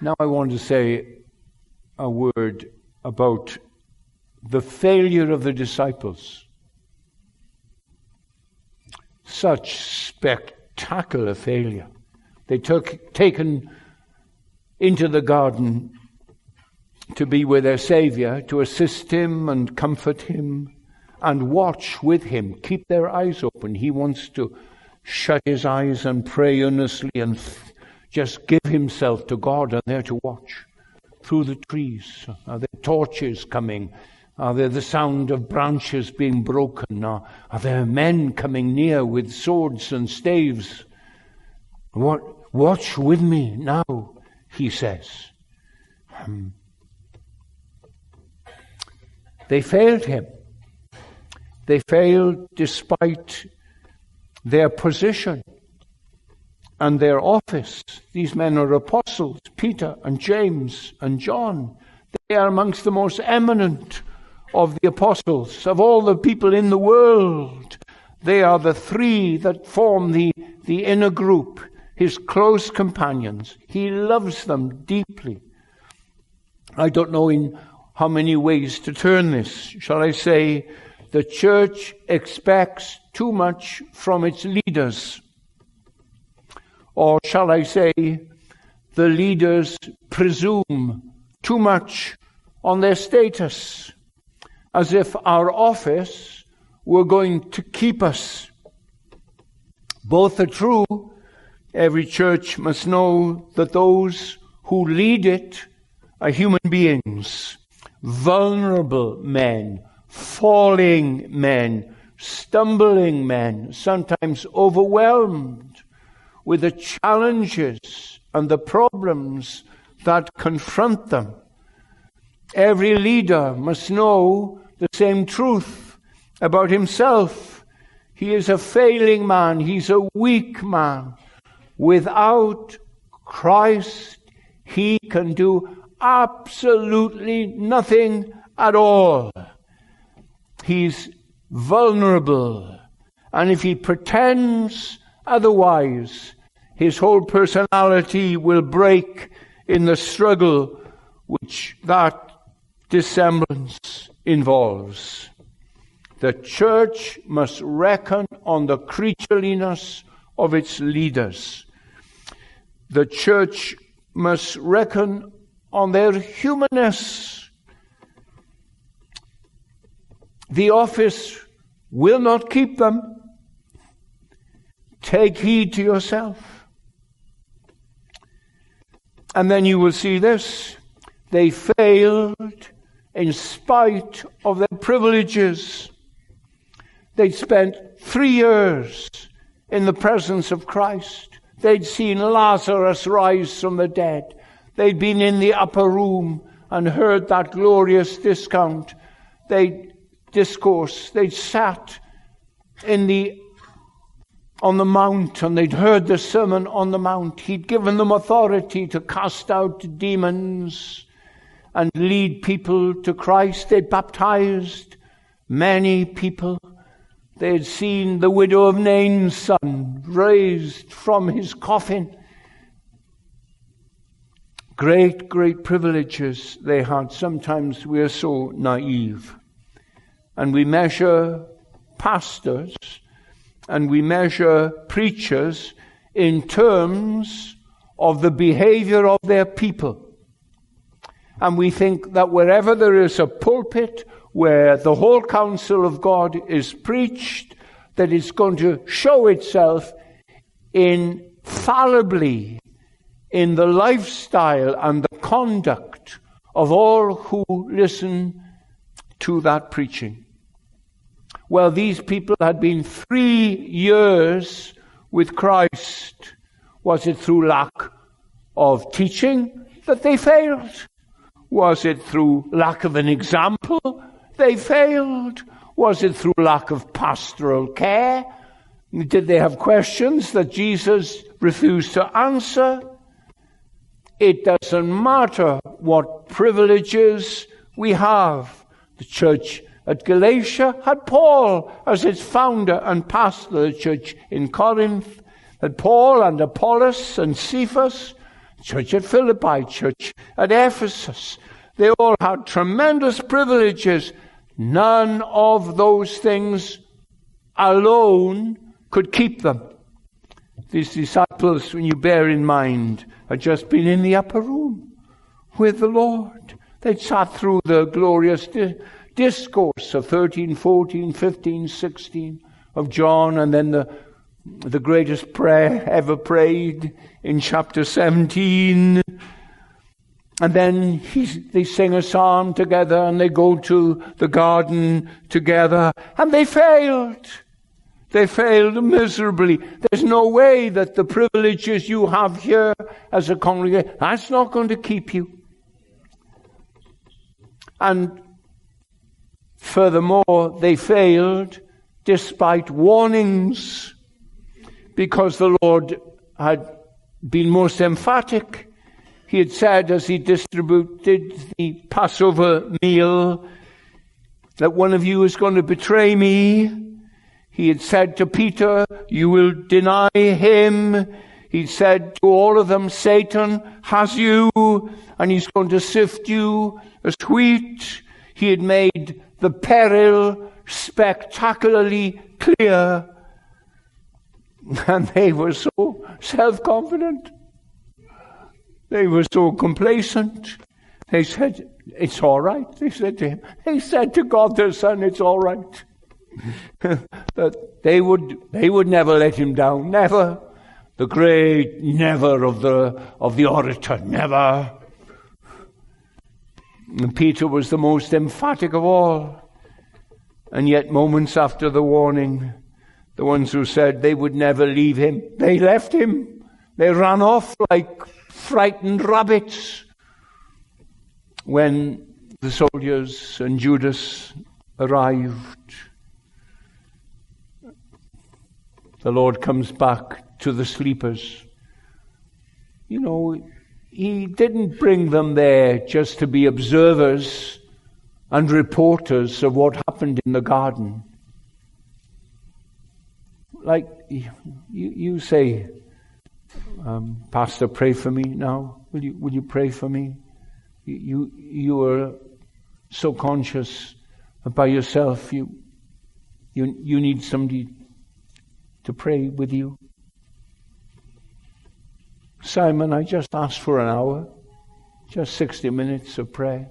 Now I want to say a word about the failure of the disciples. Such spectacular failure. They taken into the garden to be with their Savior, to assist him and comfort him and watch with him, keep their eyes open. He wants to shut his eyes and pray earnestly and just give himself to God, and they're to watch through the trees. Are there torches coming? Are there the sound of branches being broken? Are there men coming near with swords and staves? Watch with me now, he says. They failed him. They failed despite their position and their office. These men are apostles, Peter and James and John. They are amongst the most eminent of the apostles, of all the people in the world. They are the three that form the inner group, his close companions. He loves them deeply. I don't know in how many ways to turn this. Shall I say, the church expects too much from its leaders. Or shall I say, the leaders presume too much on their status, as if our office were going to keep us. Both are true. Every church must know that those who lead it are human beings, vulnerable men, falling men, stumbling men, sometimes overwhelmed with the challenges and the problems that confront them. Every leader must know the same truth about himself. He is a failing man. He's a weak man. Without Christ, he can do absolutely nothing at all. He's vulnerable. And if he pretends otherwise, his whole personality will break in the struggle which that dissemblance involves. The church must reckon on the creatureliness of its leaders. The church must reckon on their humanness. The office will not keep them. Take heed to yourself. And then you will see this. They failed in spite of their privileges. They'd spent 3 years in the presence of Christ. They'd seen Lazarus rise from the dead. They'd been in the upper room and heard that glorious discourse. They'd sat on the mount, and they'd heard the Sermon on the Mount. He'd given them authority to cast out demons and lead people to Christ. They'd baptized many people. They'd seen the widow of Nain's son raised from his coffin. Great, great privileges they had. Sometimes we are so naive. And we measure pastors and we measure preachers in terms of the behavior of their people. And we think that wherever there is a pulpit where the whole counsel of God is preached, that it's going to show itself infallibly in the lifestyle and the conduct of all who listen to that preaching. Well, these people had been 3 years with Christ. Was it through lack of teaching that they failed? Was it through lack of an example they failed? Was it through lack of pastoral care? Did they have questions that Jesus refused to answer? It doesn't matter what privileges we have. The church at Galatia had Paul as its founder and pastor. The church in Corinth had Paul and Apollos and Cephas. church at Philippi, church at Ephesus. They all had tremendous privileges. None of those things alone could keep them. These disciples, when you bear in mind, had just been in the upper room with the Lord. They'd sat through the glorious discourse of 13, 14, 15, 16 of John, and then the greatest prayer ever prayed in chapter 17. And then they sing a psalm together, and they go to the garden together, and they failed. They failed miserably. There's no way that the privileges you have here as a congregation, that's not going to keep you. And furthermore, they failed despite warnings, because the Lord had been most emphatic. He had said, as he distributed the Passover meal, that one of you is going to betray me. He had said to Peter, you will deny him. He said to all of them, Satan has you, and he's going to sift you as wheat. He had made the peril spectacularly clear. And they were so self-confident. They were so complacent. They said, it's all right. They said to him, they said to God their Son, it's all right. That they would never let him down. Never. The great never of the orator. Never. And Peter was the most emphatic of all. And yet moments after the warning, the ones who said they would never leave him, they left him. They ran off like frightened rabbits when the soldiers and Judas arrived. The Lord comes back to the sleepers. You know, he didn't bring them there just to be observers and reporters of what happened in the garden. Like you say, Pastor, pray for me now. Will you pray for me? You are so conscious by yourself. You need somebody to pray with you. Simon, I just asked for an hour, just 60 minutes of prayer.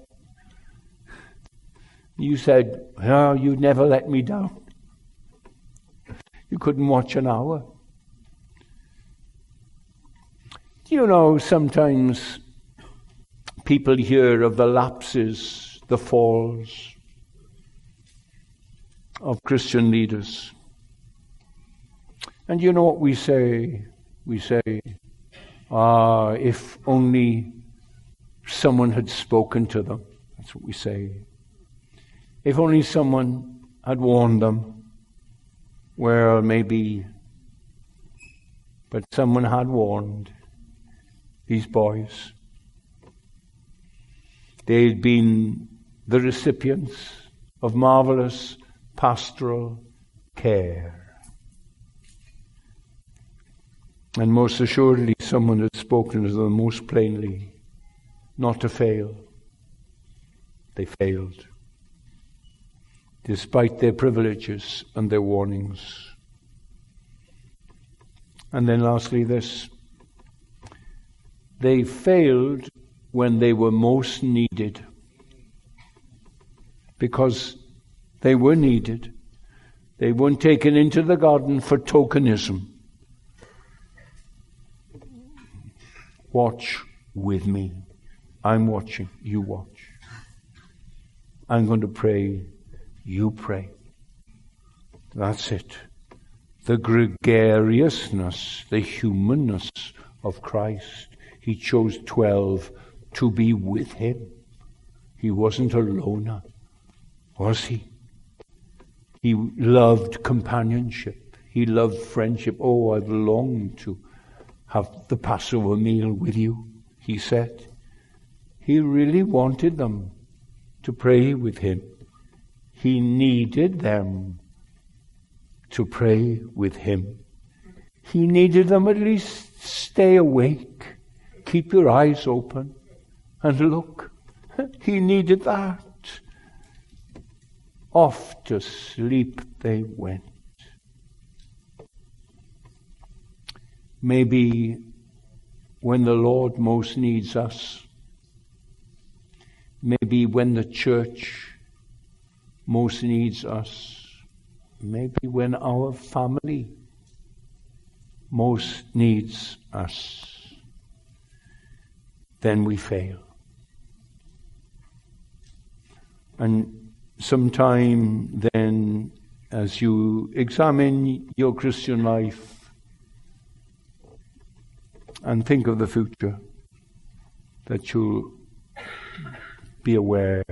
You said, oh, you'd never let me down. You couldn't watch an hour. Do you know, sometimes people hear of the lapses, the falls of Christian leaders. And you know what we say? We say, if only someone had spoken to them. That's what we say. If only someone had warned them. Well, maybe. But someone had warned these boys. They'd been the recipients of marvelous pastoral care. And most assuredly, someone had spoken to them most plainly, not to fail. They failed, despite their privileges and their warnings. And then lastly this, they failed when they were most needed, because they were needed. They weren't taken into the garden for tokenism. Watch with me. I'm watching. You watch. I'm going to pray. You pray. That's it. The gregariousness, the humanness of Christ. He chose 12 to be with him. He wasn't a loner, was he? He loved companionship. He loved friendship. Oh, I've longed to have the Passover meal with you, he said. He really wanted them to pray with him. He needed them to pray with him. He needed them at least stay awake, Keep your eyes open and look. He needed that. Off to sleep they went. Maybe when the Lord most needs us, maybe when the church most needs us, maybe when our family most needs us, then we fail. And sometime then, as you examine your Christian life and think of the future, that you'll be aware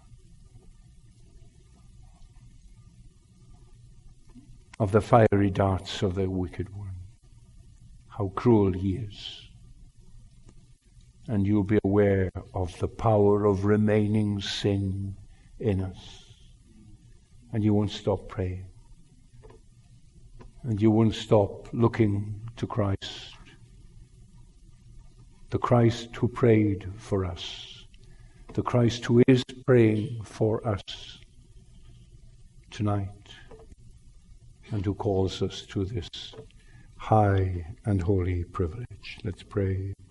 of the fiery darts of the wicked one, how cruel he is. And you'll be aware of the power of remaining sin in us. And you won't stop praying. And you won't stop looking to Christ. The Christ who prayed for us. The Christ who is praying for us tonight. And who calls us to this high and holy privilege. Let's pray.